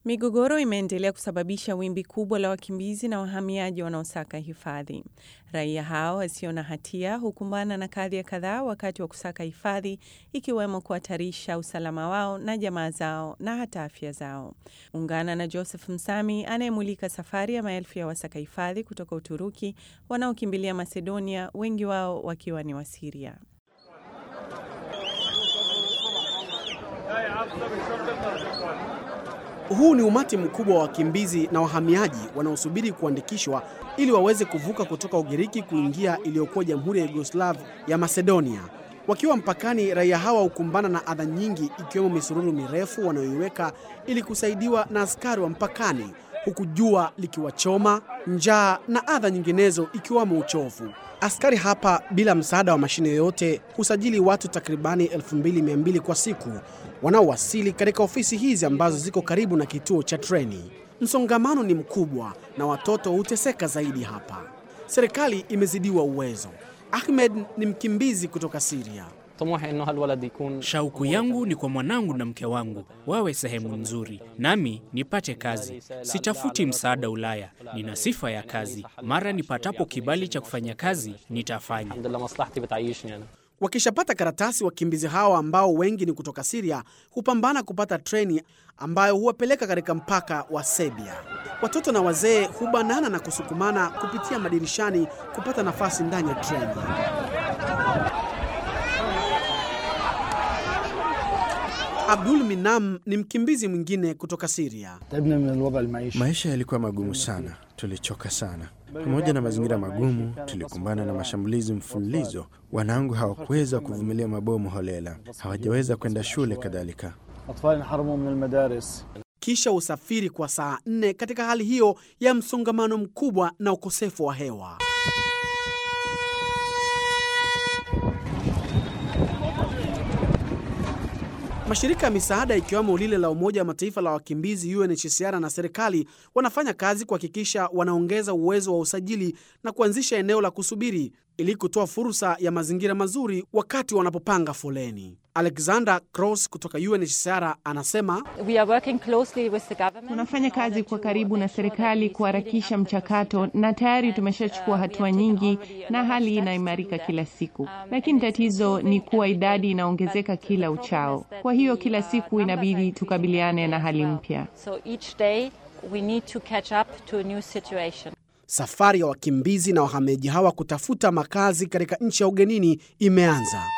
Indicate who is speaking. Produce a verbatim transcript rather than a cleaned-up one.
Speaker 1: Migogoro imeendelea kusababisha wimbi kubwa la wakimbizi na wahamiaji wanaosaka hifadhi. Raia hao wasio na hatia hukumbana na kadhia kadhaa wakati wa kusaka hifadhi, ikiwemo kuhatarisha usalama wao na jamaa zao na hata afya zao. Ungana na Joseph Msami anayemulika safari ya maelfu ya wasaka hifadhi kutoka Uturuki wanaokimbilia Macedonia, wengi wao wakiwa ni wa Syria.
Speaker 2: Huu ni umati mkubwa wa wakimbizi na wahamiaji wanaosubiri kuandikishwa ili waweze kuvuka kutoka Ugiriki kuingia iliyokuwa Jamhuri ya Yugoslav ya Macedonia. Wakiwa mpakani, raia hawa hukumbana na adha nyingi, ikiwemo misururu mirefu wanayoiweka ili kusaidiwa na askari wa mpakani, huku jua likiwachoma, njaa na adha nyinginezo ikiwemo uchovu. Askari hapa bila msaada wa mashine yoyote husajili watu takribani elfu mbili mia mbili kwa siku wanaowasili katika ofisi hizi ambazo ziko karibu na kituo cha treni. Msongamano ni mkubwa na watoto huteseka zaidi hapa. Serikali imezidiwa uwezo. Ahmed ni mkimbizi kutoka Syria.
Speaker 3: Shauku yangu ni kwa mwanangu na mke wangu wawe sehemu nzuri, nami nipate kazi. Sitafuti msaada Ulaya, nina sifa ya kazi. Mara nipatapo kibali cha kufanya kazi, nitafanya.
Speaker 2: Wakishapata karatasi, wakimbizi hawa ambao wengi ni kutoka Syria hupambana kupata treni ambayo huwapeleka katika mpaka wa Serbia. Watoto na wazee hubanana na kusukumana kupitia madirishani kupata nafasi ndani ya treni. Abdul Minam ni mkimbizi mwingine kutoka Syria.
Speaker 4: Maisha yalikuwa magumu sana, tulichoka sana. Pamoja na mazingira magumu, tulikumbana na mashambulizi mfululizo. Wanangu hawakuweza kuvumilia mabomu holela, hawajaweza kwenda shule kadhalika.
Speaker 2: Kisha usafiri kwa saa nne katika hali hiyo ya msongamano mkubwa na ukosefu wa hewa. Mashirika ya misaada ikiwemo lile la Umoja wa Mataifa la wakimbizi U N H C R na serikali wanafanya kazi kuhakikisha wanaongeza uwezo wa usajili na kuanzisha eneo la kusubiri ili kutoa fursa ya mazingira mazuri wakati wanapopanga foleni. Alexander Cross kutoka U N H C R anasema,
Speaker 5: We are working closely with the government.
Speaker 6: Tunafanya kazi kwa karibu na serikali kuharakisha mchakato, na tayari tumeshachukua hatua nyingi na hali inaimarika kila siku. Lakini tatizo ni kuwa idadi inaongezeka kila uchao. Kwa hiyo kila siku inabidi tukabiliane na hali mpya.
Speaker 5: So each day we need to catch up to a new situation.
Speaker 2: Safari ya wakimbizi na wahamiaji hawa kutafuta makazi katika nchi ya ugenini imeanza.